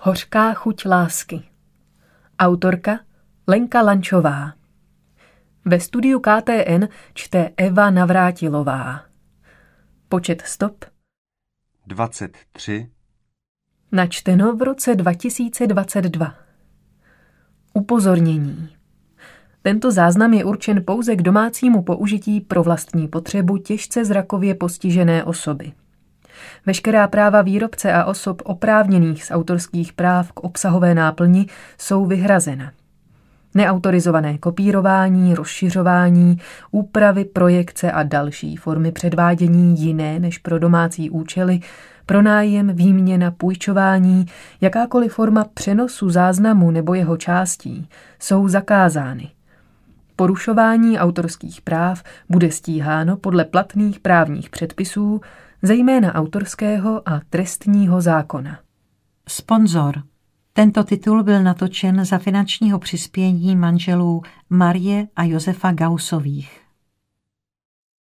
Hořká chuť lásky. Autorka Lenka Lančová. Ve studiu KTN čte Eva Navrátilová. Počet stop 23. Načteno v roce 2022. Upozornění. Tento záznam je určen pouze k domácímu použití pro vlastní potřebu těžce zrakově postižené osoby. Veškerá práva výrobce a osob oprávněných z autorských práv k obsahové náplni jsou vyhrazena. Neautorizované kopírování, rozšiřování, úpravy, projekce a další formy předvádění jiné než pro domácí účely, pronájem, výměna, půjčování, jakákoliv forma přenosu záznamu nebo jeho částí jsou zakázány. Porušování autorských práv bude stíháno podle platných právních předpisů, zejména autorského a trestního zákona. Sponzor. Tento titul byl natočen za finančního přispění manželů Marie a Josefa Gausových.